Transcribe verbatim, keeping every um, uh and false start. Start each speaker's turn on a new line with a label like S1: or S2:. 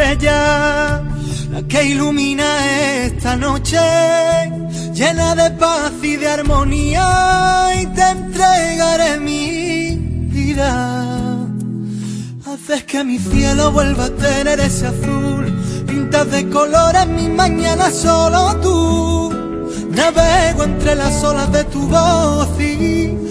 S1: estrella, la que ilumina esta noche, llena de paz y de armonía, y te entregaré mi vida. Haces que mi cielo vuelva a tener ese azul, pintas de colores mis mañanas solo tú. Navego entre las olas de tu voz y